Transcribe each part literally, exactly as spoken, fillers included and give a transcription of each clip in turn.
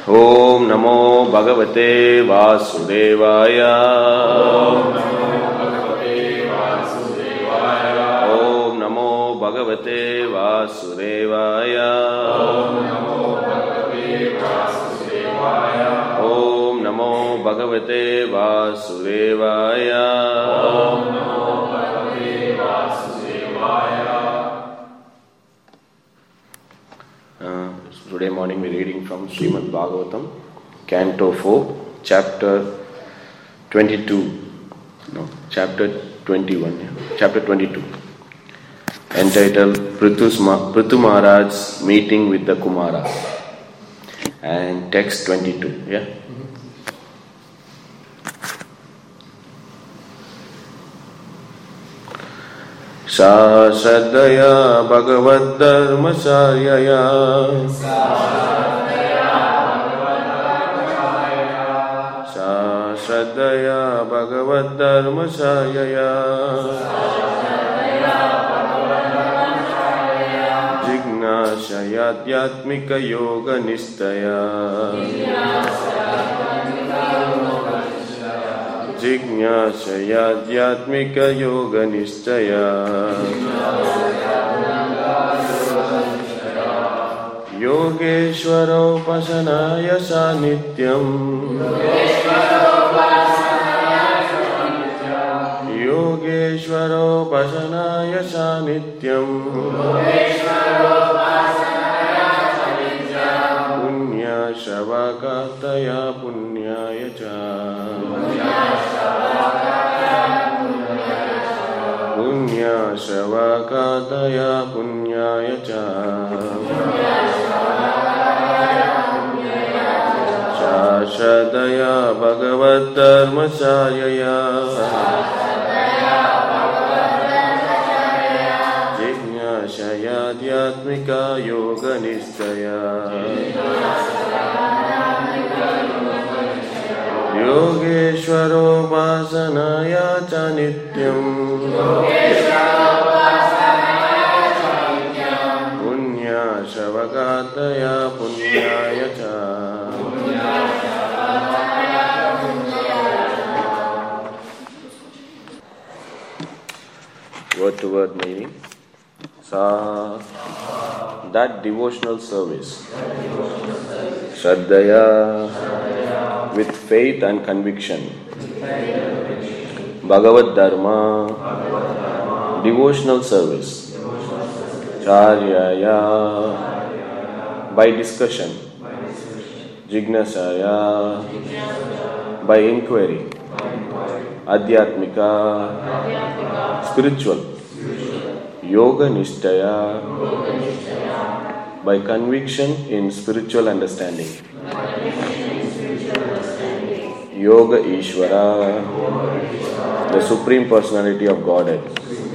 Om Namo Bhagavate Vasudevaya. Om Namo Bhagavate Vasudevaya. Om Namo Bhagavate Vasudevaya. Uh, today morning we are reading from Srimad Bhagavatam, Canto four, Chapter twenty-two. No, Chapter twenty-one. Yeah. Chapter twenty-two. Entitled Prithu Maharaj's Meeting with the Kumara. And text twenty-two. Yeah. Sa Shraddhaya Bhagavad Dharma Saryaya Sa Shraddhaya Bhagavad Dharma Saryaya Jignashayadhyatmika Yoga Nishtaya Jignashayadhyatmika Yoga Nishtaya Yogeshwara Upasanaya Sanityam Yogeshwara Upasanaya Sanityam Punya Shavakataya Punyaya Cha Punya Shavakataya Punyaya Cha Shashadaya Bhagavad Dharma Saryaya Jignashayadhyatmika Yoga Nishtaya Yogeshwaro Vasanaya Cha Nityam Punya Shavakataya Punyaya Cha. Word to word meaning. Sa, that devotional service. Shraddhaya, with faith and conviction. Bhagavad Dharma, devotional service. Charyaya, by discussion. Jignasaya, by inquiry. Adhyatmika, spiritual. Yoga Nishtaya, by conviction in spiritual understanding. Yoga Ishvara, the Supreme Personality of Godhead.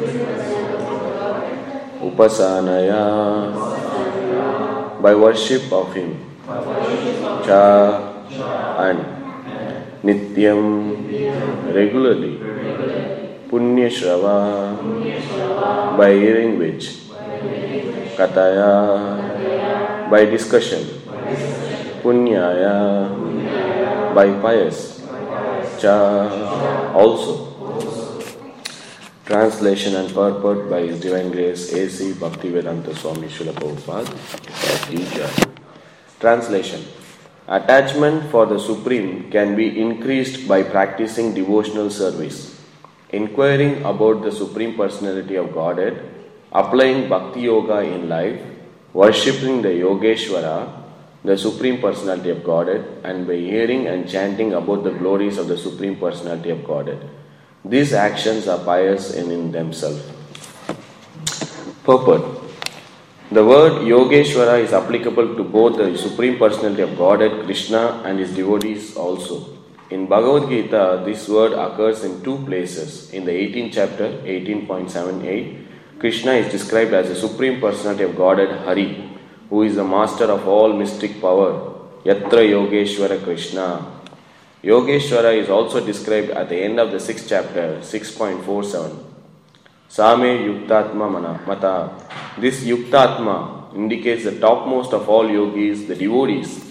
Upasanaya, by worship of Him. Cha, and Nityam, regularly. Punya Shrava, by hearing which. Kataya, by discussion. Punyaya, by pious. Cha, also. Translation and purport by His Divine Grace A C Bhaktivedanta Swami Srila Prabhupada. Translation. Attachment for the Supreme can be increased by practicing devotional service, inquiring about the Supreme Personality of Godhead, applying Bhakti Yoga in life, worshipping the Yogeshwara, the Supreme Personality of Godhead, and by hearing and chanting about the glories of the Supreme Personality of Godhead. These actions are pious in, in themselves. Purport. The word Yogeshwara is applicable to both the Supreme Personality of Godhead, Krishna, and his devotees also. In Bhagavad Gita, this word occurs in two places. In the eighteenth chapter, eighteen point seven eight, Krishna is described as the Supreme Personality of Godhead, Hari, who is the master of all mystic power. Yatra Yogeshwara Krishna. Yogeshwara is also described at the end of the sixth chapter, six point four seven. Same Yuktatma Mana Mata. This Yuktatma indicates the topmost of all yogis, the devotees,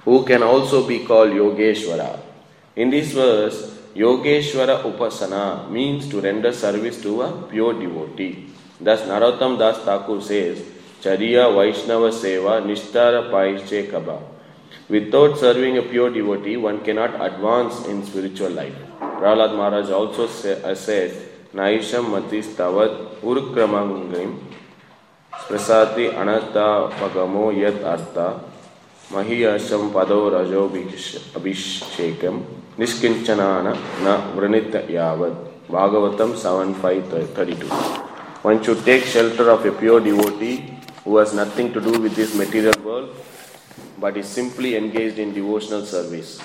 who can also be called Yogeshwara. In this verse, Yogeshwara Upasana means to render service to a pure devotee. Thus, Narottam Das Thakur says, Chariya Vaishnava Seva Nishtara Paiche Kaba. Without serving a pure devotee, one cannot advance in spiritual life. Prahlad Maharaj also say, said, Naisham Matis Tavad Urukramangrim Prasati Anata Pagamo Yat Artha Mahiyasham Pado Rajo Abhishekam Nishkinchanana Na Vranita Yavad. Bhagavatam seven five thirty-two. One should take shelter of a pure devotee who has nothing to do with this material world but is simply engaged in devotional service.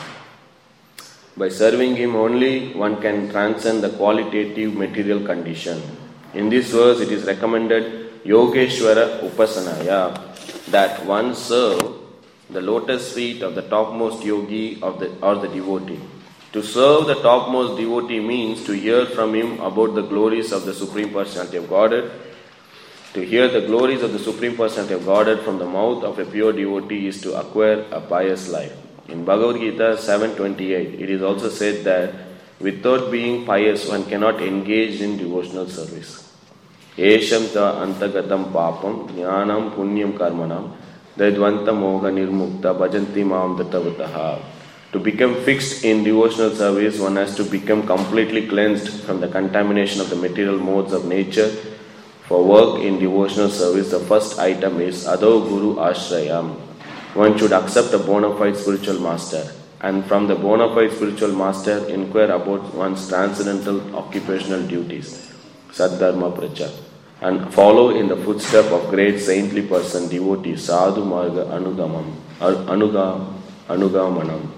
By serving him only, one can transcend the qualitative material condition. In this verse, it is recommended Yogeshwara Upasanaya, that one serve the lotus feet of the topmost yogi of the, or the devotee. To serve the topmost devotee means to hear from him about the glories of the Supreme Personality of Godhead. To hear the glories of the Supreme Personality of Godhead from the mouth of a pure devotee is to acquire a pious life. In Bhagavad Gita seven twenty-eight, it is also said that without being pious, one cannot engage in devotional service. Esham ta antagatam papam jnanam punyam karmanam dadvanta moga nirmukta bhajanti maam datavataha. To become fixed in devotional service, one has to become completely cleansed from the contamination of the material modes of nature. For work in devotional service, the first item is Ado Guru Ashrayam. One should accept a bona fide spiritual master, and from the bona fide spiritual master, inquire about one's transcendental occupational duties, Saddharma Prachar, and follow in the footstep of great saintly person, devotee, Sadhu Marga Anugamam, Anuga, Anugamanam.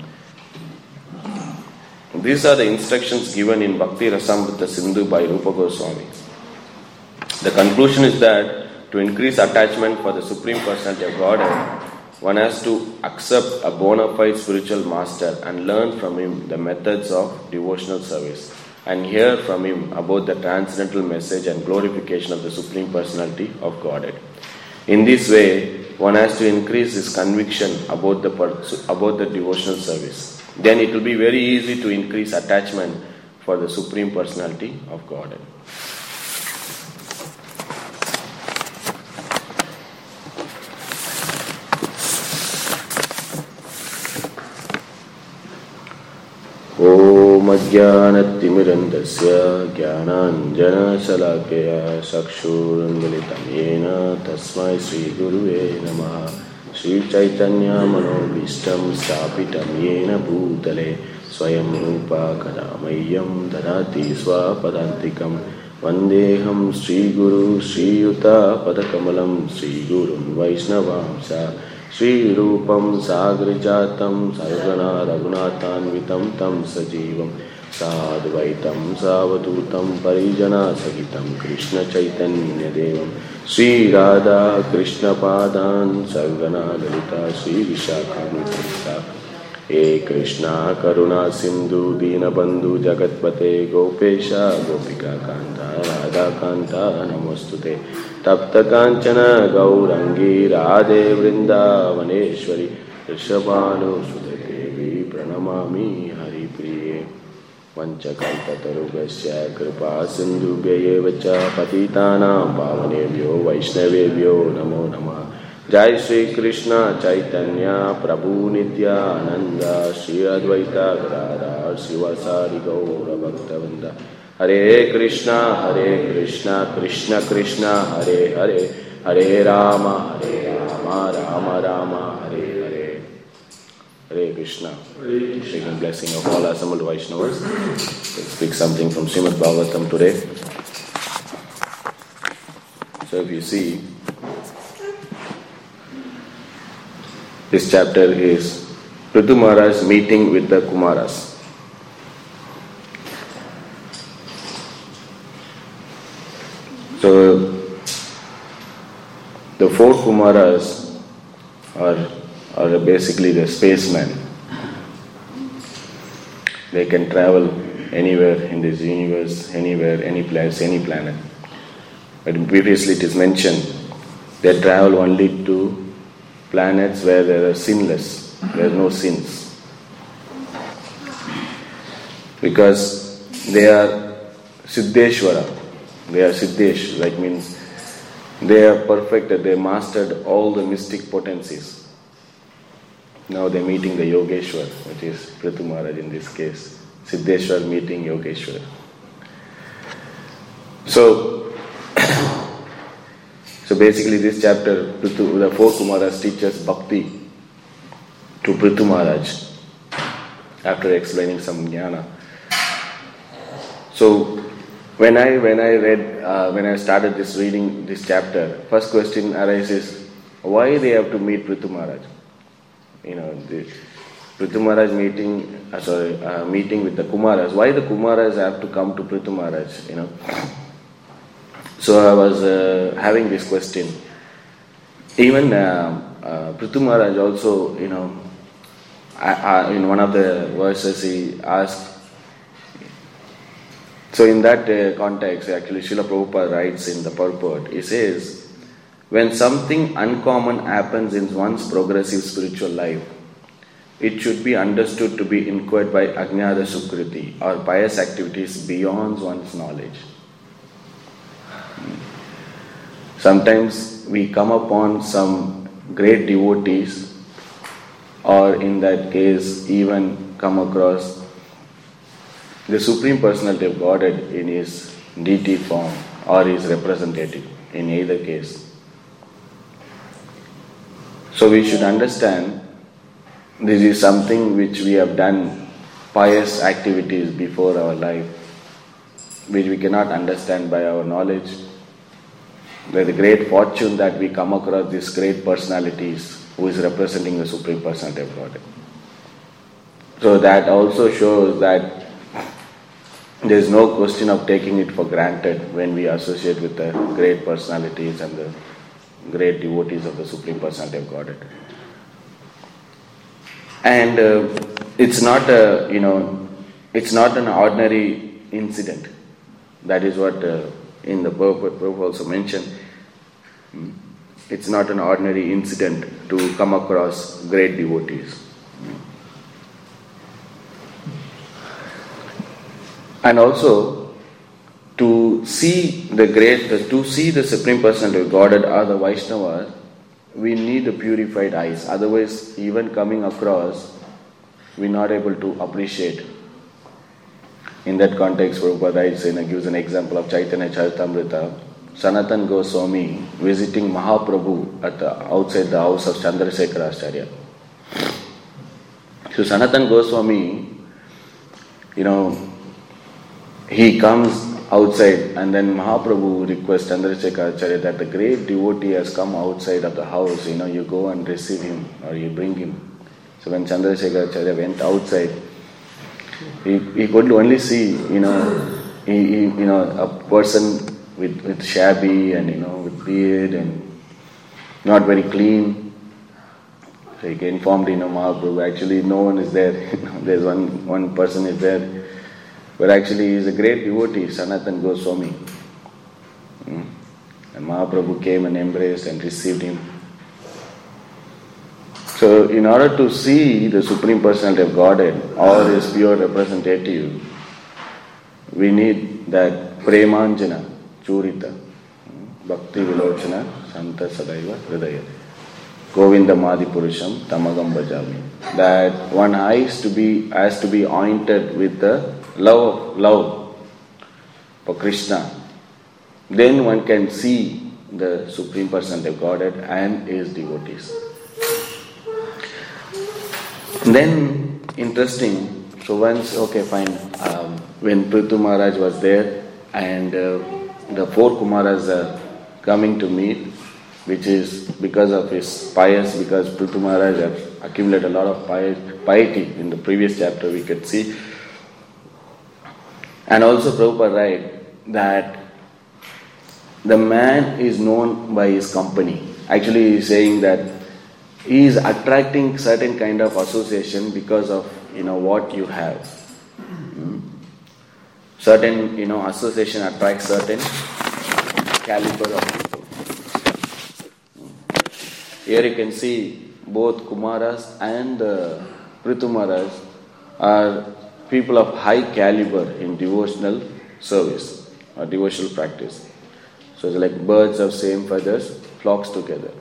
These are the instructions given in Bhakti Rasamrita Sindhu by Rupa Goswami. The conclusion is that to increase attachment for the Supreme Personality of Godhead, one has to accept a bona fide spiritual master and learn from him the methods of devotional service and hear from him about the transcendental message and glorification of the Supreme Personality of Godhead. In this way, one has to increase his conviction about the, about the devotional service. Then it will be very easy to increase attachment for the Supreme Personality of Godhead. Om Ajnanatimirandasya Jnananjana Salakaya Sakshurunvalitam Yena Tasmai Sri Guruve Namaha. Sri Chaitanya Manobhishtam Stapitam Yena Bhutale Swayam Rupa Kadamayam Dadati Swapadantikam Vandeham Sri Guru Sri Yuta Padakamalam Sri Gurun Vaishnavamsa Sri Rupam Sagrijatam Sarvana Raghunathanvitam Tam Sajivam Sadvaitam Savadutam Parijana Sagitam Krishna Chaitanya Devam Sri Radha Krishna Padan Sarvana Lalita Sri Vishakhanutisa He Krishna Karuna Sindhu Dinabandhu Jagatpate Gopesha Gopika Kanta Radha Kanta Namostute Tapta Kanchana Gaurangi Radhe Vrindavaneshwari Rishabhanu Sudadevi Pranamami Hari Priye Vanchakalpatarugasya Kripa Sindhubhya Vacha Patitanam Pavanebhyo Vaishnavebhyo Namo Namah. Jai Shri Krishna Chaitanya Prabhu Nityananda Shri Advaita Gadadhar Srivasadi Gaura Bhaktavinda. Hare Krishna Hare Krishna Krishna Krishna Hare Hare Hare Rama Hare Rama Rama Rama Hare Hare. Hare Krishna. Taking blessing of all assembled Vaishnavas. Let's speak something from Srimad Bhagavatam today. So if you see, this chapter is Prithu Maharaj meeting with the Kumaras. So the four Kumaras are, are basically the spacemen. They can travel anywhere in this universe, anywhere, any place, any planet. But previously it is mentioned they travel only to planets where they are sinless. There are no sins. Because they are Siddheshwara. They are Siddhesh, like means they are perfected, they mastered all the mystic potencies. Now they are meeting the Yogeshwar, which is Prithu Maharaj in this case. Siddheshwar meeting Yogeshwar. So, so basically this chapter, Prithu, the four Kumaras teaches bhakti to Prithu Maharaj after explaining some jnana. So when I when I read uh, when I started this reading this chapter, first question arises: why they have to meet Prithu Maharaj? You know, the Prithu Maharaj meeting, uh, sorry, uh, meeting with the Kumaras. Why the Kumaras have to come to Prithu Maharaj? You know. So I was uh, having this question. Even uh, uh, Prithu Maharaj also, you know, I, I, in one of the verses he asked. So in that uh, context, actually Srila Prabhupada writes in the purport, he says, when something uncommon happens in one's progressive spiritual life, it should be understood to be inquired by Ajnana Sukriti or pious activities beyond one's knowledge. Sometimes we come upon some great devotees, or in that case even come across the Supreme Personality of Godhead in his deity form or his representative, in either case. So we should understand this is something which we have done pious activities before our life, which we cannot understand by our knowledge. By the great fortune that we come across these great personalities who is representing the Supreme Personality of Godhead. So that also shows that there is no question of taking it for granted when we associate with the great personalities and the great devotees of the Supreme Personality of Godhead. And uh, it's not a, you know, it's not an ordinary incident. That is what uh, in the Prabhupada also mentioned. It's not an ordinary incident to come across great devotees. And also, to see the great, to see the Supreme Personality of Godhead or the Vaishnavas, we need the purified eyes. Otherwise, even coming across, we're not able to appreciate. In that context, Prabhupada writes and gives an example of Chaitanya Charitamrita. Sanatan Goswami visiting Mahaprabhu at the, outside the house of Chandrasekhara Acharya. So Sanatan Goswami, you know, he comes outside and then Mahaprabhu requests Chandrasekhara Acharya that the great devotee has come outside of the house, you know, you go and receive him or you bring him. So when Chandrasekhara Acharya went outside, he, he could only see, you know, he, he, you know, a person with, with shabby and, you know, with beard and not very clean. So he informed, you know, Mahaprabhu, actually no one is there. There's one, one person is there. But actually he is a great devotee, Sanatan Goswami. Hmm. And Mahaprabhu came and embraced and received him. So in order to see the Supreme Personality of Godhead or his pure representative, we need that Premanjana, Churita, Bhakti Vilochana, Santa Sadaiva Hridaya, Govinda Madhi Purusham, Tamagam Bhajami. That one has to be has to be anointed with the love, love for Krishna. Then one can see the Supreme Personality of Godhead and his devotees. Then, interesting, so once, okay fine, um, when Prithu Maharaj was there and uh, the four Kumaras are coming to meet, which is because of his pious, because Prithu Maharaj have accumulated a lot of piety in the previous chapter we could see. And also Prabhupada writes that the man is known by his company. Actually he is saying that he is attracting certain kind of association because of, you know, what you have. Hmm. Certain, you know, association attracts certain caliber of people. Here you can see both Kumaras and uh, Prithu Maharaj are people of high caliber in devotional service or devotional practice. So it's like birds of same feathers, flocks together.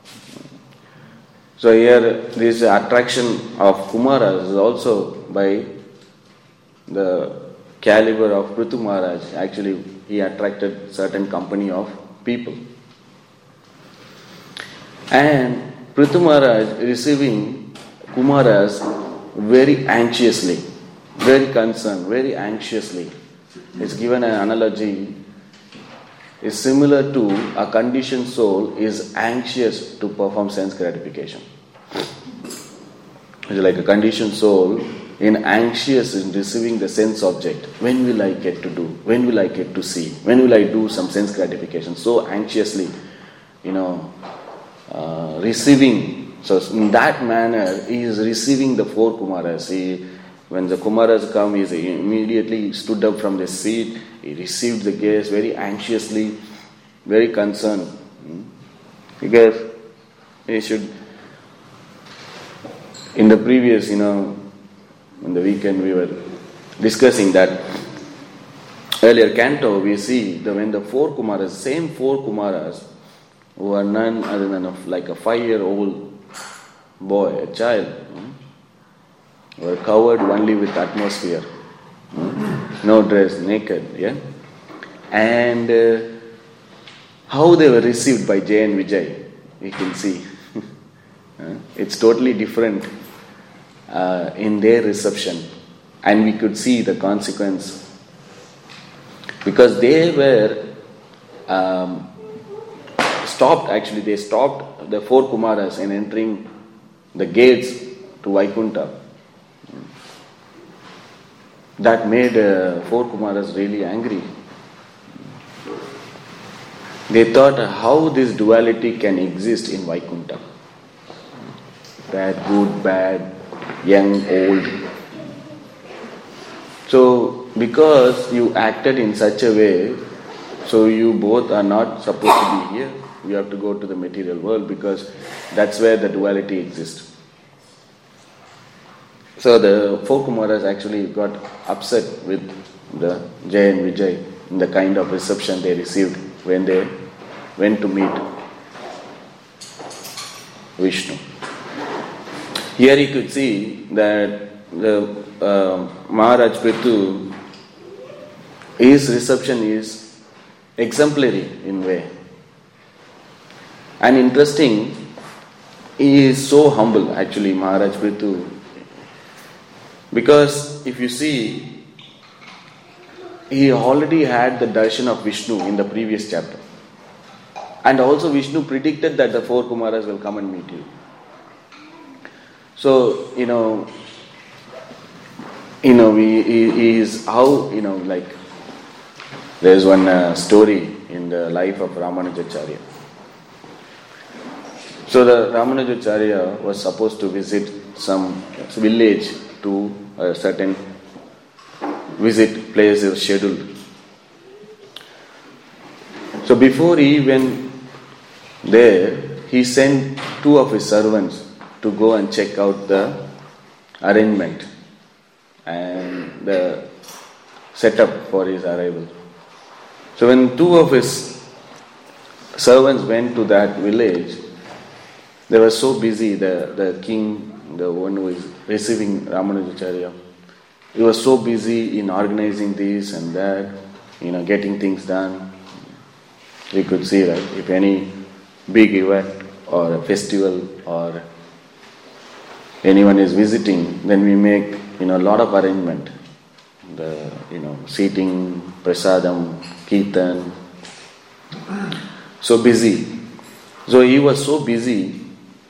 So here this attraction of Kumaras is also by the caliber of Prithu Maharaj. Actually, he attracted certain company of people. And Prithu Maharaj receiving Kumaras very anxiously, very concerned, very anxiously. It's given an analogy, is similar to a conditioned soul is anxious to perform sense gratification. It's like a conditioned soul in anxious in receiving the sense object. When will I get to do? When will I get to see? When will I do some sense gratification? So anxiously, you know, uh, receiving. So in that manner, he is receiving the four Kumaras. He, when the Kumaras come, he immediately stood up from the seat. He received the guest very anxiously, very concerned. Because he should, in the previous, you know, in the weekend we were discussing that earlier canto, we see that when the four Kumaras, same four Kumaras, who are none other than a, like a five-year-old boy, a child, were covered only with atmosphere. No dress, naked, yeah? And uh, how they were received by Jay and Vijay, you can see. It's totally different uh, in their reception. And we could see the consequence. Because they were um, stopped, actually they stopped the four Kumaras in entering the gates to Vaikuntha. That made uh, four Kumaras really angry. They thought how this duality can exist in Vaikuntha. Bad, good, bad, young, old. So, because you acted in such a way, so you both are not supposed to be here. You have to go to the material world because that's where the duality exists. So the four Kumaras actually got upset with the Jay and Vijay in the kind of reception they received when they went to meet Vishnu. Here you could see that the uh, Maharaj Prithu, his reception is exemplary in way. And interesting, he is so humble actually, Maharaj Prithu. Because if you see, he already had the darshan of Vishnu in the previous chapter. And also Vishnu predicted that the four Kumaras will come and meet you. So, you know, you know, he, he, he is how, you know, like, there's one uh, story in the life of Ramanujacharya. So the Ramanujacharya was supposed to visit some village to a certain visit place is scheduled. So before he went there, he sent two of his servants to go and check out the arrangement and the setup for his arrival. So when two of his servants went to that village, they were so busy, the, the king, the one who is receiving Ramanujacharya, he was so busy in organizing this and that, you know, getting things done. We could see, right, if any big event or a festival or anyone is visiting, then we make, you know, a lot of arrangement. The, you know, seating, prasadam, kirtan. So busy. So he was so busy,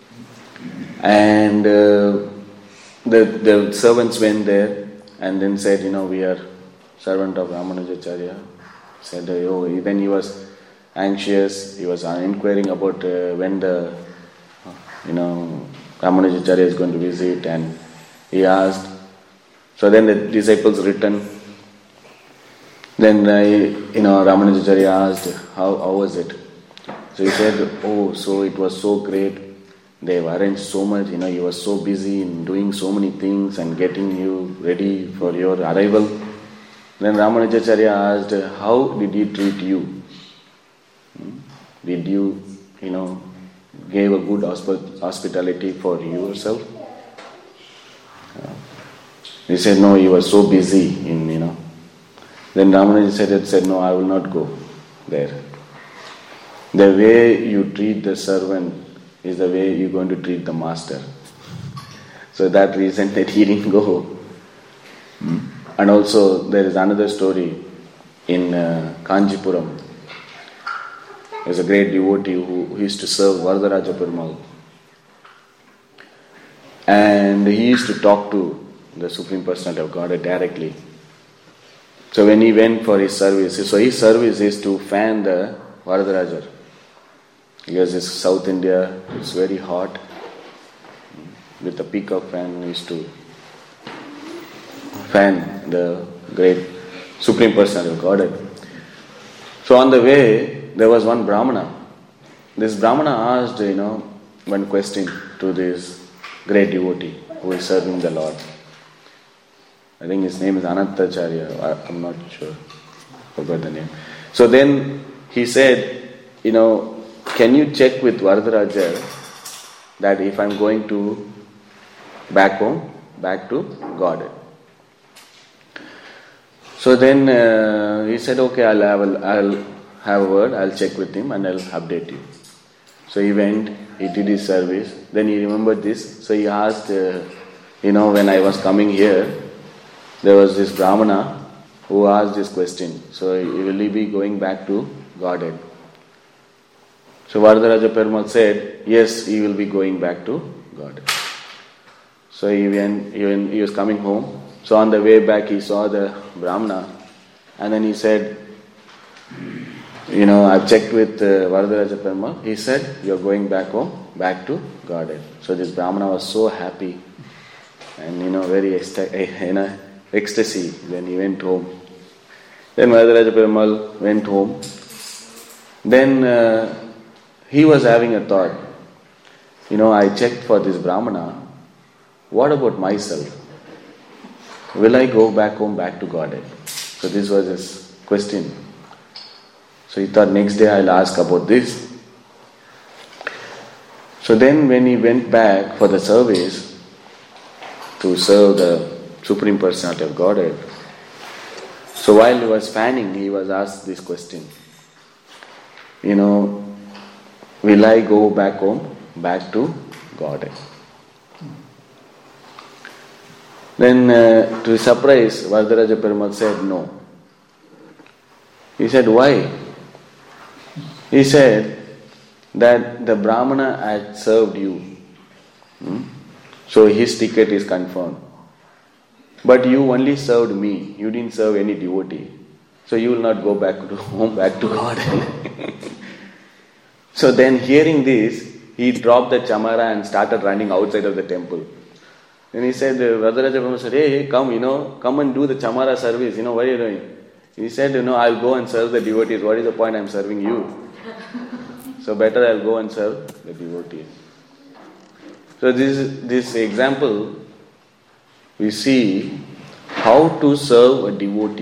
and uh, the the servants went there and then said, you know, we are servant of Ramanujacharya. Said, oh, then he was anxious. He was inquiring about uh, when the, you know, Ramanujacharya is going to visit, and he asked. So then the disciples returned. Then I, you know, Ramanujacharya asked, how, how was it? So he said, oh, so it was so great. They've arranged so much, you know, you were so busy in doing so many things and getting you ready for your arrival. Then Ramanujacharya asked, how did he treat you? Did you, you know, gave a good hosp- hospitality for yourself? He said, no, you were so busy in, you know. Then Ramanujacharya said, no, I will not go there. The way you treat the servant is the way you're going to treat the master. So that reason that he didn't go. Hmm. And also there is another story in uh, Kanjipuram. There's a great devotee who, who used to serve Varadaraja Perumal. And he used to talk to the Supreme Personality of Godhead directly. So when he went for his service, so his service is to fan the Varadaraja. Because it's South India, it's very hot. With the peacock fan, he used to fan the great Supreme Personality of Godhead. So on the way, there was one Brahmana. This Brahmana asked, you know, one question to this great devotee who is serving the Lord. I think his name is Anantacharya. I'm not sure. Forgot the name. So then he said, you know, can you check with Varadaraja that if I'm going to back home, back to Godhead? So then uh, he said, okay, I'll have, a, I'll have a word, I'll check with him and I'll update you. So he went, he did his service, then he remembered this. So he asked, uh, you know, when I was coming here, there was this Brahmana who asked this question. So will he be going back to Godhead? So Varadaraja Perumal said, yes, he will be going back to Godhead. So he went, he, went, he was coming home. So on the way back he saw the Brahmana and then he said, you know, I've checked with uh, Varadaraja Perumal. He said, you're going back home, back to Godhead. So this Brahmana was so happy and, you know, very ecstatic, you know, ecstasy when he went home. Then Varadaraja Perumal went home. Then uh, he was having a thought, you know, I checked for this Brahmana, what about myself? Will I go back home, back to Godhead? So this was his question. So he thought, next day I'll ask about this. So then when he went back for the service to serve the Supreme Personality of Godhead, so while he was fanning, he was asked this question, you know, will I go back home, back to Godhead? Then uh, to his surprise, Varadaraja Perumal said no. He said, why? He said that the Brahmana had served you. Hmm? So his ticket is confirmed. But you only served me. You didn't serve any devotee. So you will not go back to home, back to Godhead. So then hearing this, he dropped the chamara and started running outside of the temple. Then he said, Varadaraja Perumal said, hey, hey, come, you know, come and do the chamara service. You know, what are you doing? He said, you know, I'll go and serve the devotees. What is the point? I'm serving you. So better I'll go and serve the devotees. So this, this example, we see how to serve a devotee.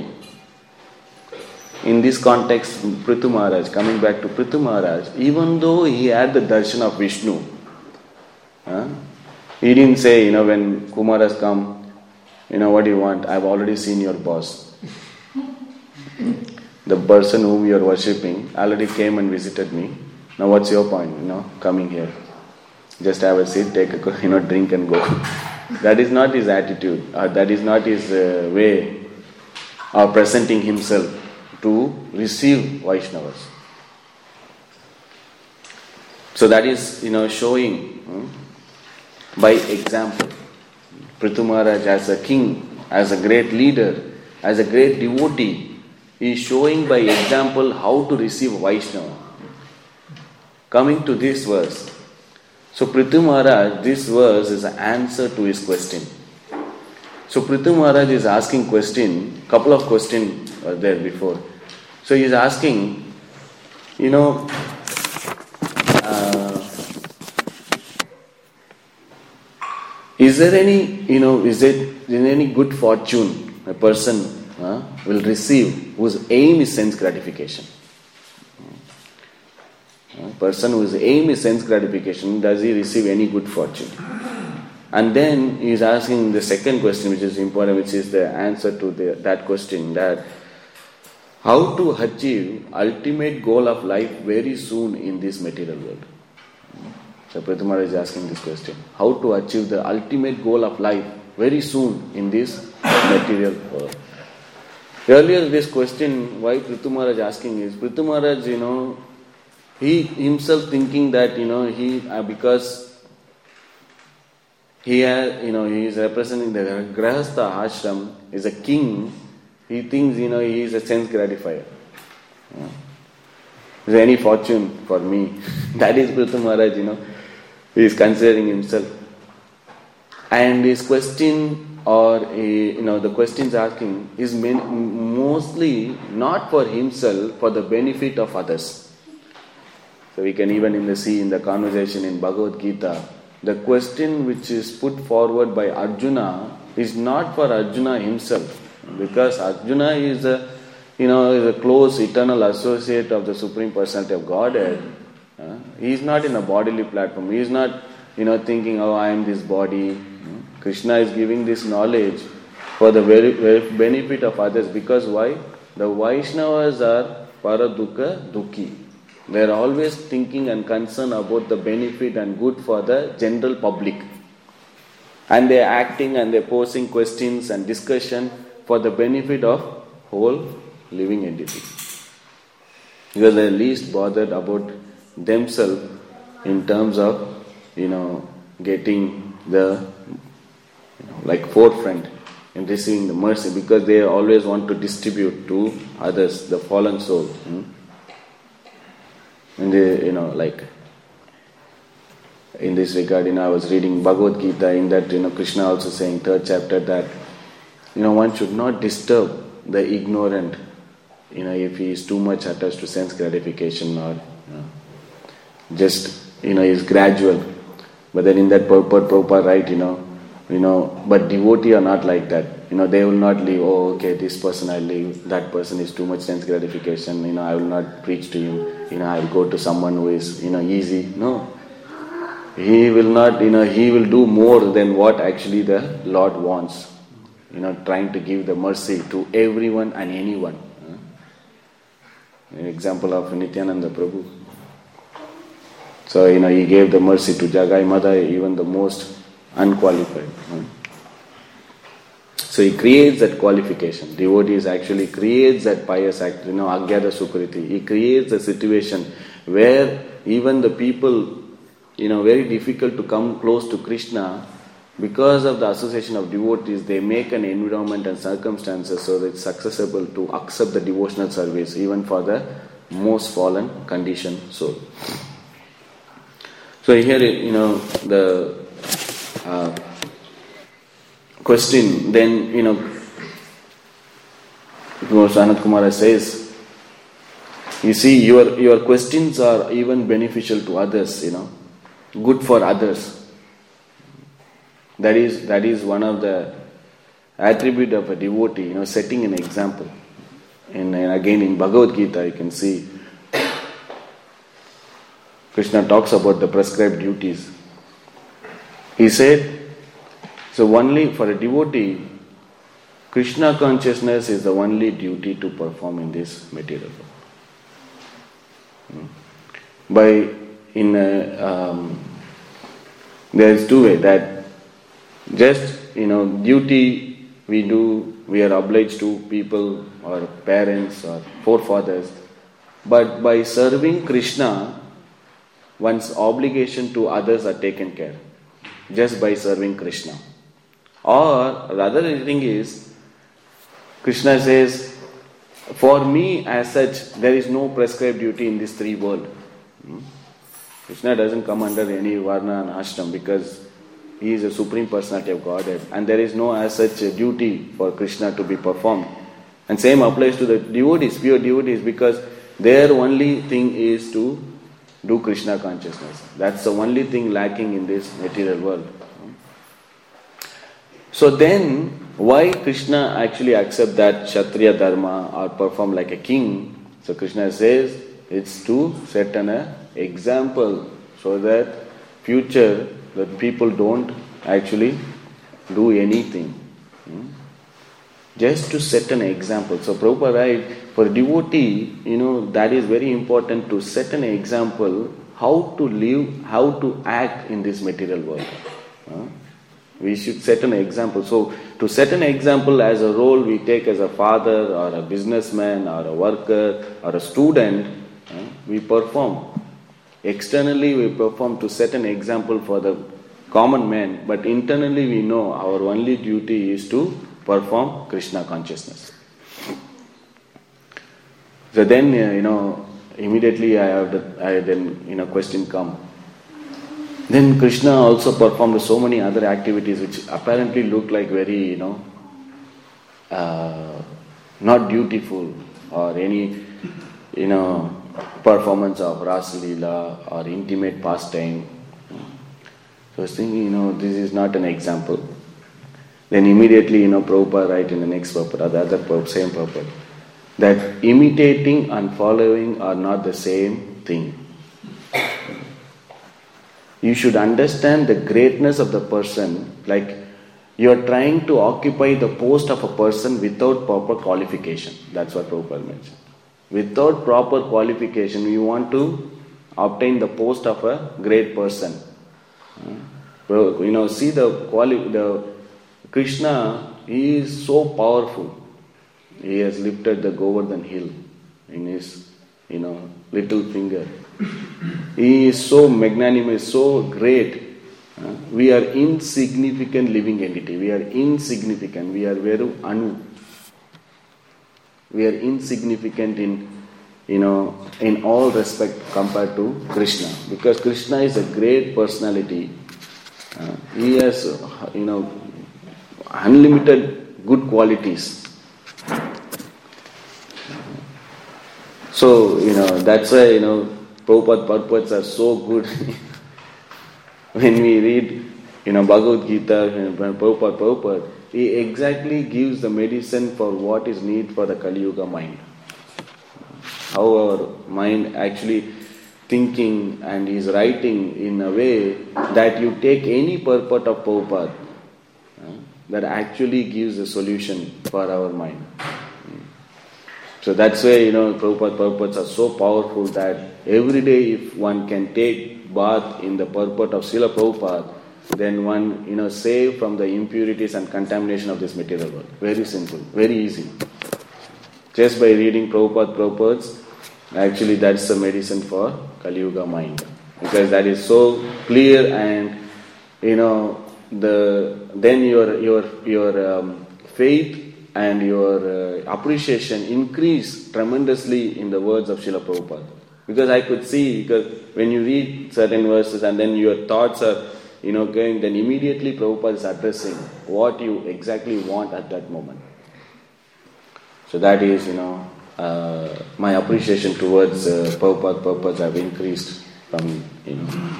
In this context, Prithu Maharaj, coming back to Prithu Maharaj, even though he had the darshan of Vishnu, huh, he didn't say, you know, when Kumar has come, you know, what do you want? I've already seen your boss. The person whom you are worshipping already came and visited me. Now what's your point, you know, coming here? Just have a seat, take a, you know, drink and go. That is not his attitude, or that is not his uh, way of presenting himself to receive Vaishnavas. So that is, you know, showing hmm, by example. Prithu Maharaj as a king, as a great leader, as a great devotee, he is showing by example how to receive Vaishnava. Coming to this verse. So Prithu Maharaj, this verse is an answer to his question. So Prithu Maharaj is asking question, couple of questions were there before. So he is asking, you know, uh, Is there any, you know, is there, is there any good fortune a person uh, will receive whose aim is sense gratification? A person whose aim is sense gratification, does he receive any good fortune? And then he is asking the second question, which is important, which is the answer to the, that question, that how to achieve ultimate goal of life very soon in this material world. So Prathumara is asking this question. How to achieve the ultimate goal of life very soon in this material world. Earlier this question, why Prathumara is asking is, Prathumara, you know, he himself thinking that, you know, he, uh, because he has, you know, he is representing the Grahastha ashram, is a king, he thinks, you know, he is a sense gratifier. Yeah. Is there any fortune for me? That is Prithu Maharaj, you know, he is considering himself. And his question, or he, you know, the questions asking is main, mostly not for himself, for the benefit of others. So we can even in the see in the conversation in Bhagavad Gita, the question which is put forward by Arjuna is not for Arjuna himself, because Arjuna is a, you know, is a close eternal associate of the Supreme Personality of Godhead. Uh, he is not in a bodily platform. He is not, you know, thinking, oh, I am this body. Hmm? Krishna is giving this knowledge for the very, very benefit of others. Because why? The Vaishnavas are paradukha dukhi. They are always thinking and concerned about the benefit and good for the general public. And they are acting and they are posing questions and discussion for the benefit of whole living entity. Because they are least bothered about themselves in terms of, you know, getting the, you know, like forefront in receiving the mercy, because they always want to distribute to others, the fallen soul. Hmm? And they, you know, like in this regard, you know, I was reading Bhagavad Gita, in that, you know, Krishna also saying, third chapter, that, you know, one should not disturb the ignorant, you know, if he is too much attached to sense gratification, or, you know, just, you know, is gradual. But then in that purport, Prabhupada write, you know, you know, but devotee are not like that. You know, they will not leave, oh, okay, this person I leave, that person is too much sense gratification, you know, I will not preach to him, you know, I will go to someone who is, you know, easy. No. He will not, you know, he will do more than what actually the Lord wants. You know, trying to give the mercy to everyone and anyone. An example of Nityananda Prabhu. So, you know, he gave the mercy to Jagai Madai, even the most unqualified. So he creates that qualification. Devotees actually creates that pious act, you know, Agyada Sukriti. He creates a situation where even the people, you know, very difficult to come close to Krishna, because of the association of devotees, they make an environment and circumstances so that it's accessible to accept the devotional service, even for the most fallen conditioned soul. So here, you know, the uh, question, then, you know, Sanat Kumara says, you see, your your questions are even beneficial to others, you know, good for others. That is that is one of the attribute of a devotee, you know, setting an example. And, and again in Bhagavad Gita you can see Krishna talks about the prescribed duties. He said, so only for a devotee, Krishna consciousness is the only duty to perform in this material world. By in a, um, there is two ways that just, you know, duty we do, we are obliged to people or parents or forefathers, but by serving Krishna, one's obligation to others are taken care just by serving Krishna. Or the other thing is, Krishna says, for me as such, there is no prescribed duty in this three world. Hmm? Krishna doesn't come under any varna and ashram, because he is a Supreme Personality of Godhead, and there is no as such a duty for Krishna to be performed. And same applies to the devotees, pure devotees, because their only thing is to do Krishna consciousness. That's the only thing lacking in this material world. So then, why Krishna actually accept that Kshatriya Dharma or perform like a king? So Krishna says it's to set an uh, example so that future that people don't actually do anything. Hmm? Just to set an example. So Prabhupada, right, for a devotee, you know, that is very important to set an example how to live, how to act in this material world. Huh? We should set an example. So to set an example as a role we take as a father or a businessman or a worker or a student, huh, we perform. Externally we perform to set an example for the common man, but internally we know our only duty is to perform Krishna consciousness. So then, uh, you know, immediately I have the, I then, you know, question come. Then Krishna also performed so many other activities which apparently look like very, you know, uh, not dutiful or any, you know, performance of Rasa Leela or intimate pastime. So I was thinking, you know, this is not an example. Then immediately, you know, Prabhupada write in the next purport, the other purport, same purport, that imitating and following are not the same thing. You should understand the greatness of the person, like you are trying to occupy the post of a person without proper qualification. That's what Prabhupada mentioned. Without proper qualification, you want to obtain the post of a great person. You know, see the quali- the Krishna, he is so powerful. He has lifted the Govardhan hill in his, you know, little finger. He is so magnanimous, so great. Uh, we are insignificant living entity. We are insignificant. We are very anu. We are insignificant in, you know, in all respect compared to Krishna. Because Krishna is a great personality. Uh, he has, uh, you know, unlimited good qualities. So, you know, that's why, you know, Prabhupada purports are so good. When we read, you know, Bhagavad Gita, Prabhupada, Prabhupada, he exactly gives the medicine for what is need for the Kali Yuga mind. How our mind actually thinking and is writing in a way that you take any purport of Prabhupada, uh, that actually gives a solution for our mind. So that's why, you know, Prabhupada purports are so powerful that every day if one can take bath in the purport of Srila Prabhupada, then one, you know, save from the impurities and contamination of this material world. Very simple, very easy. Just by reading Prabhupada purports, actually that's the medicine for Kali Yuga mind. Because that is so clear and, you know, the then your your your um, faith and your uh, appreciation increase tremendously in the words of Srila Prabhupada. Because I could see, because when you read certain verses and then your thoughts are, you know, going, then immediately Prabhupada is addressing what you exactly want at that moment. So that is, you know, uh, my appreciation towards uh, Prabhupada purpose have increased from, you know.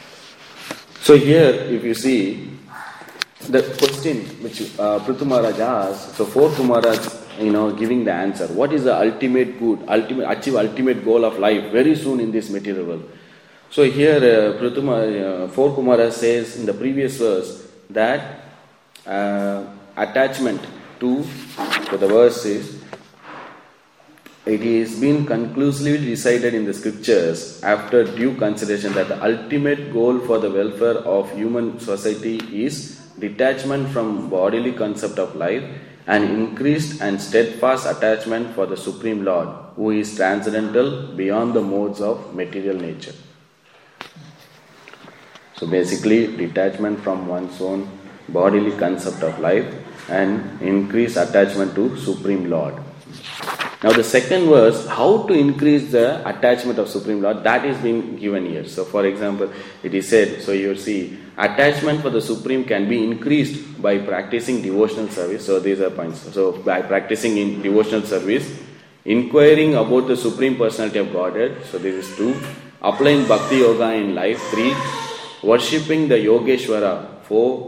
So here, if you see, the question which uh, Prithu Maharaj asked, so four Kumaras, you know, giving the answer. What is the ultimate good, ultimate achieve ultimate goal of life very soon in this material world? So here, uh, Prithu uh, four Kumaras says in the previous verse that uh, attachment to, so the verse is, it is been conclusively decided in the scriptures after due consideration that the ultimate goal for the welfare of human society is detachment from bodily concept of life and increased and steadfast attachment for the Supreme Lord, who is transcendental beyond the modes of material nature. So basically, detachment from one's own bodily concept of life and increased attachment to Supreme Lord. Now the second verse, how to increase the attachment of Supreme Lord, that is being given here. So for example, it is said, so you see, attachment for the Supreme can be increased by practicing devotional service. So these are points. So by practicing in devotional service, inquiring about the Supreme Personality of Godhead, so this is two, applying Bhakti Yoga in life, three, worshipping the Yogeshwara, four,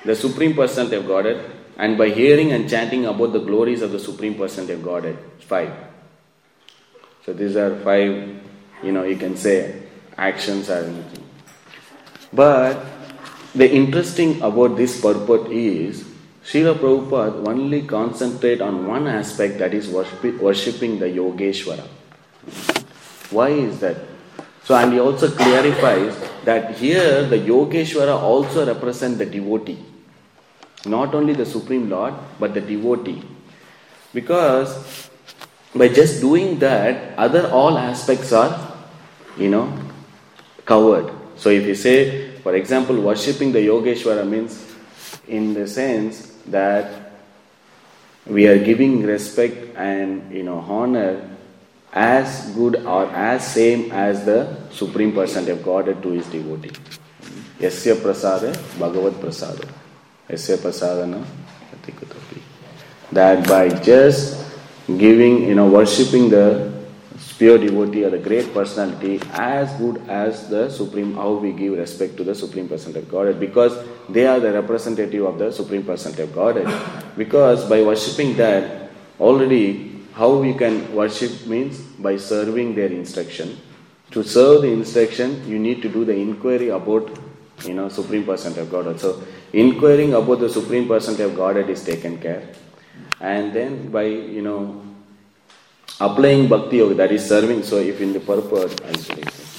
the Supreme Personality of Godhead, and by hearing and chanting about the glories of the Supreme Personality of Godhead. Five. So these are five, you know, you can say actions or anything. But the interesting about this purport is, Srila Prabhupada only concentrate on one aspect, that is worship, worshipping the Yogeshwara. Why is that? So, and he also clarifies that here the Yogeshwara also represent the devotee. Not only the Supreme Lord, but the devotee. Because by just doing that, other all aspects are, you know, covered. So if you say, for example, worshipping the Yogeshwara means in the sense that we are giving respect and, you know, honor as good or as same as the Supreme Personality of Godhead to his devotee. Yasya prasade Bhagavad prasade. Yasya prasadana atikutapi. That by just giving, you know, worshipping the pure devotee or the great personality as good as the Supreme, how we give respect to the Supreme Personality of Godhead, because they are the representative of the Supreme Personality of Godhead. Because by worshipping that, already how we can worship means by serving their instruction. To serve the instruction, you need to do the inquiry about, you know, Supreme Personality of Godhead. So inquiring about the Supreme Personality of Godhead is taken care. And then by, you know, applying Bhakti Yoga, that is serving. So if in the purpose, I'll say.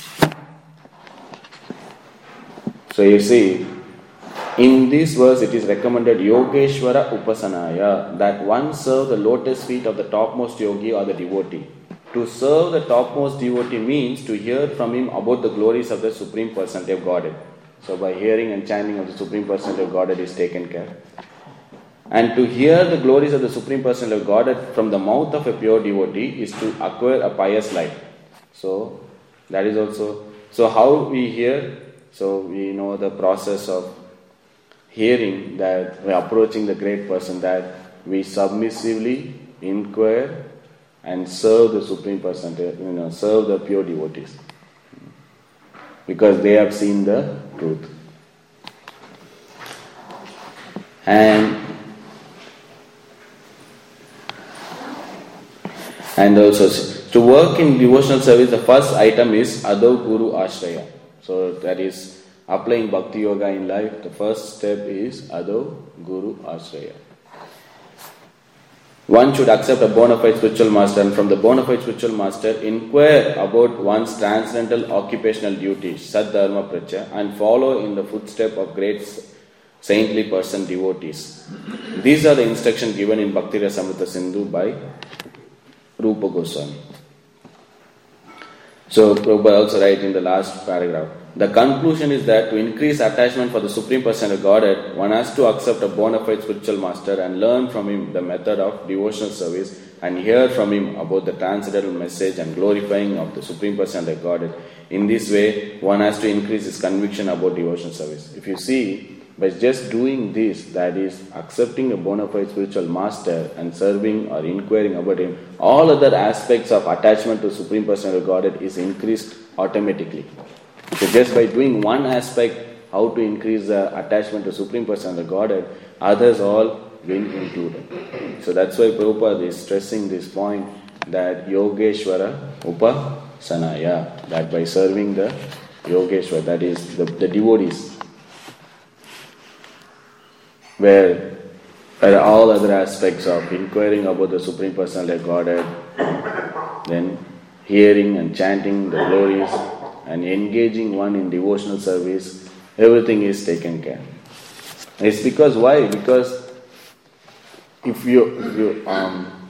So you see, in this verse it is recommended Yogeshwara Upasanaya, that one serve the lotus feet of the topmost yogi or the devotee. To serve the topmost devotee means to hear from him about the glories of the Supreme Personality of Godhead. So by hearing and chanting of the Supreme Personality of Godhead is taken care. And to hear the glories of the Supreme Personality of Godhead from the mouth of a pure devotee is to acquire a pious life. So that is also, so how we hear, so we know the process of hearing, that we are approaching the great person, that we submissively inquire and serve the Supreme Personality, you know, serve the pure devotees. Because they have seen the truth. And And also, to work in devotional service, the first item is Adav Guru Ashraya. So that is applying Bhakti Yoga in life. The first step is Adav Guru Ashraya. One should accept a bona fide spiritual master, and from the bona fide spiritual master inquire about one's transcendental occupational duties, Sad Dharma Pracha, and follow in the footstep of great saintly person devotees. These are the instructions given in Bhakti Rasamrita Sindhu by Rupa Goswami. So Prabhupada also writes in the last paragraph, the conclusion is that to increase attachment for the Supreme Personality of Godhead, one has to accept a bona fide spiritual master and learn from him the method of devotional service and hear from him about the transcendental message and glorifying of the Supreme Personality of Godhead. In this way, one has to increase his conviction about devotional service. If you see, by just doing this, that is accepting a bona fide spiritual master and serving or inquiring about him, all other aspects of attachment to Supreme Personality of Godhead is increased automatically. So just by doing one aspect, how to increase the attachment to Supreme Personality of Godhead, others all will included. So that's why Prabhupada is stressing this point, that Yogeshwara Upasanaya, that by serving the Yogeshwara, that is the, the devotees, where, where all other aspects of inquiring about the Supreme Personality of Godhead, then hearing and chanting the glories, and engaging one in devotional service, everything is taken care. It's because why? Because if you, if you um,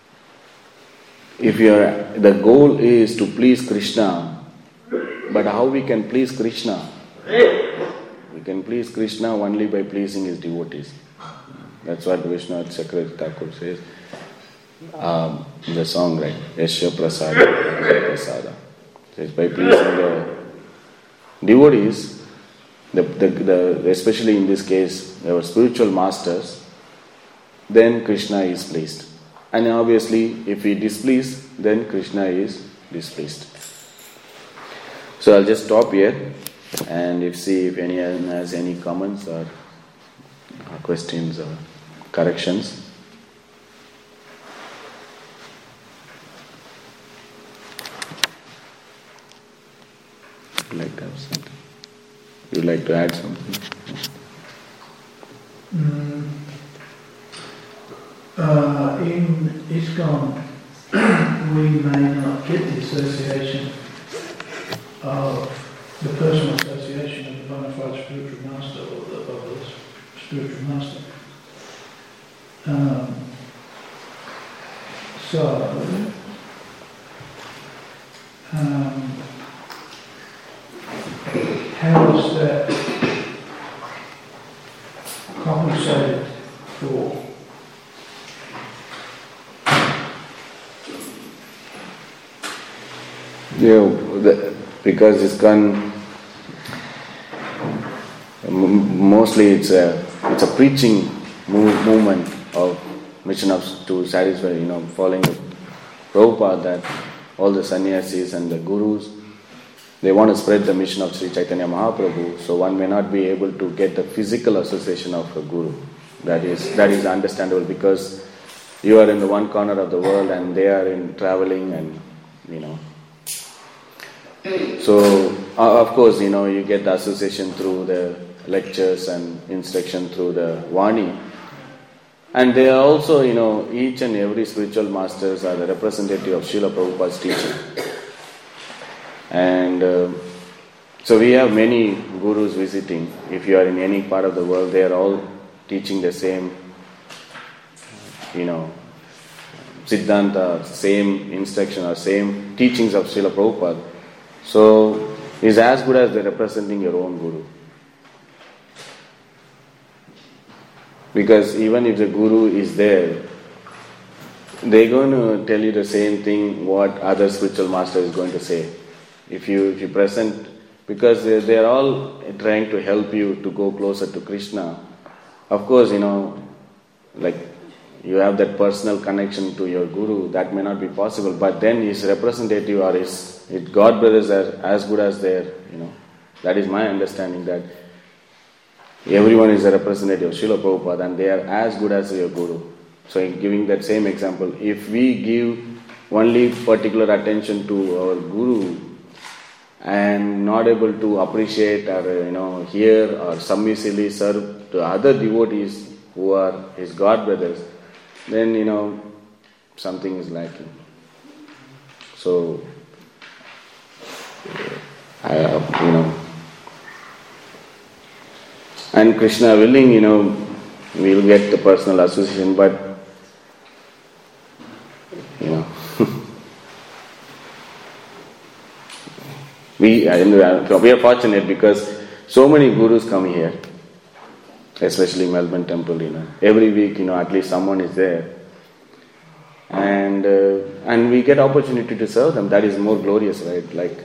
if your the goal is to please Krishna, but how we can please Krishna? We can please Krishna only by pleasing his devotees. That's what Vishnu Chakravarti Thakur says um, in the song, right? Yasya prasada, prasada. So it's by pleasing the devotees, the, the, the, especially in this case, our spiritual masters, then Krishna is pleased. And obviously, if we displease, then Krishna is displeased. So I'll just stop here and if see if anyone has any comments or uh, questions or corrections. You'd like to have something? You'd like to add something? Mm. Uh, in ISKCON, we may not get the association of the personal association of the bona fide spiritual master or the, of the spiritual master. Um, so, um, how is that compensated for? Yeah, the, because ISKCON, mostly it's a it's a preaching move, movement of mission of to satisfy, you know, following Prabhupada, that all the sannyasis and the gurus, they want to spread the mission of Sri Chaitanya Mahaprabhu, so one may not be able to get the physical association of a guru. That is that is understandable, because you are in the one corner of the world and they are in traveling, and you know. So uh, of course, you know, you get the association through the lectures and instruction through the Vani. And they are also, you know, each and every spiritual masters are the representative of Srila Prabhupada's teaching. And uh, so we have many gurus visiting. If you are in any part of the world, they are all teaching the same, you know, Siddhanta, same instruction or same teachings of Srila Prabhupada. So it's as good as they're representing your own guru. Because even if the guru is there, they're going to tell you the same thing what other spiritual master is going to say. If you if you present, because they're, they're all trying to help you to go closer to Krishna. Of course, you know, like you have that personal connection to your guru, that may not be possible, but then his representative or his, his God brothers are as good as their, you know. That is my understanding, that everyone is a representative of Srila Prabhupada and they are as good as your guru. So in giving that same example, if we give only particular attention to our guru and not able to appreciate or, you know, hear or submissively serve to other devotees who are his God brothers, then, you know, something is lacking. So, I, you know, and Krishna willing, you know, we'll get the personal association, but, you know, we, we are fortunate because so many gurus come here, especially Melbourne Temple, you know. Every week, you know, at least someone is there. And uh, and we get opportunity to serve them. That is more glorious, right? Like,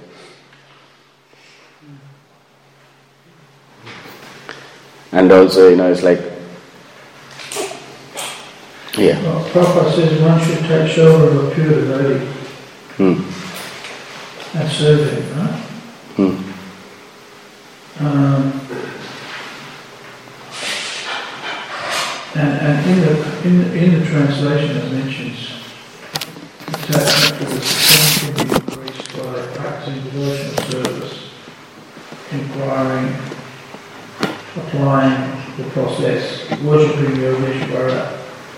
and also, you know, it's like, yeah. Well, Prabhupada says one should take shelter of a pure devotee hmm. and serve him, right? Hmm. Um, and and in the in the, in the translation it mentions attachment to the supreme can be increased by practicing devotional service, inquiring, applying the process, worshipping Yogeshwara.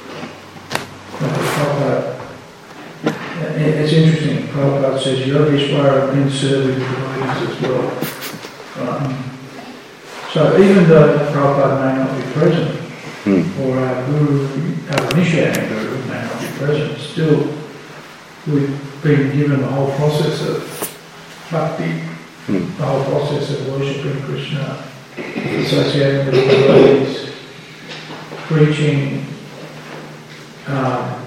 Prabhupada, it's interesting, Prabhupada says Yogeshwara and serving the devotees as well. Um, so even though Prabhupada may not be present, hmm. or our guru, our initiating guru may not be present, still we've been given the whole process of bhakti, hmm. the whole process of worshipping Krishna, associating with the devotees, preaching, um,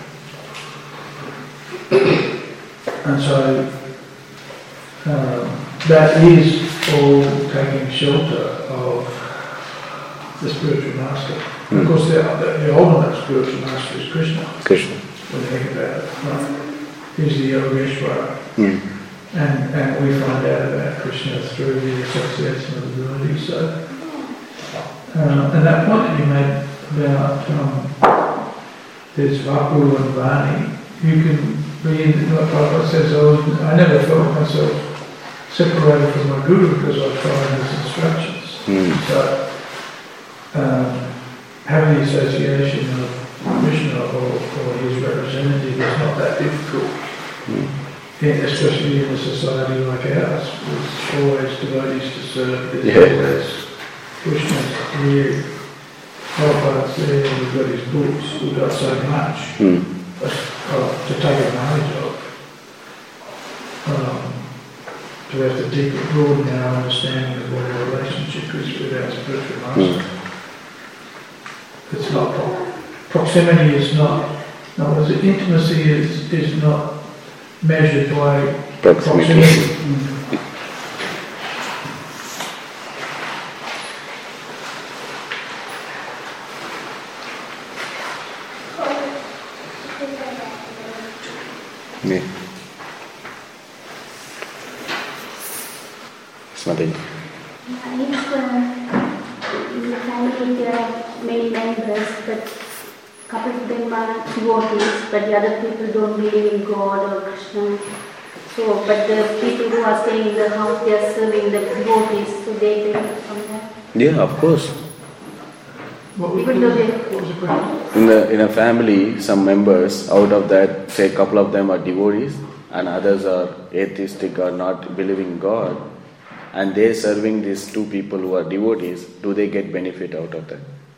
and so um, that is all taking shelter of the spiritual master. Mm. Of course, the, the, the ultimate spiritual master is Krishna. Krishna. When you think about it, right? He's the Yogeshwara. Mm. And, and we find out about Krishna through the association of the devotees. So Uh, and that point that you made about um, there's Vapu and Vani, you can be in, like Prabhupada says, I, was, I never felt myself separated from my Guru because I followed his instructions. Mm. So, um, having the association of Krishna or, or his representative is not that difficult. Mm. Yeah, especially in a society like ours, there's always devotees to serve, there's Yeah. always Krishna's here, Prabhupada's there, we've got his books, we've got so much Mm. uh, to take advantage of. Um, to have to deep broaden our understanding of what our relationship is with our spiritual master. Mm. It's not, pro- proximity is not, no, what is it, intimacy is, is not measured by Proximity. proximity. Yeah. It's nothing. If uh, in the family there are many members, but a couple of them are devotees, but the other people don't believe in God or Krishna. So, but the people who are staying in the house, they are serving the devotees, so they take from that. Yeah, of course. What was, Even what though was, they- what was the question? In the in a family, some members out of that, say a couple of them are devotees and others are atheistic or not believing God, and they serving these two people who are devotees, do they get benefit out of that?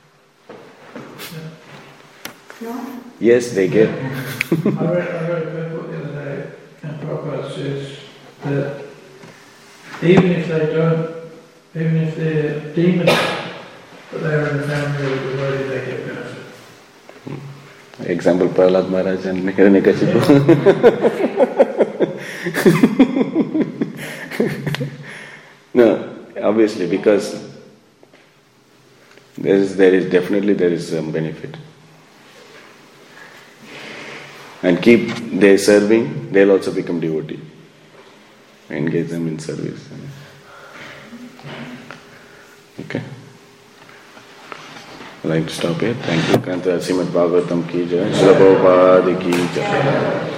No? Yes, they get. I read, I read a paper the other day, and Prabhupada says that even if they don't, even if they're demons, but they are in the family of the devotee, they get benefit. Example, Prahlad Maharaj and Hiranyakashipu. No, obviously, because there is, there is definitely there is some benefit. And keep they serving, they'll also become devotee. Engage them in service. Okay. I'd like to stop here. Thank you. Kanta Srimad Bhagavatam ki jai. Srila Prabhupada ki jai.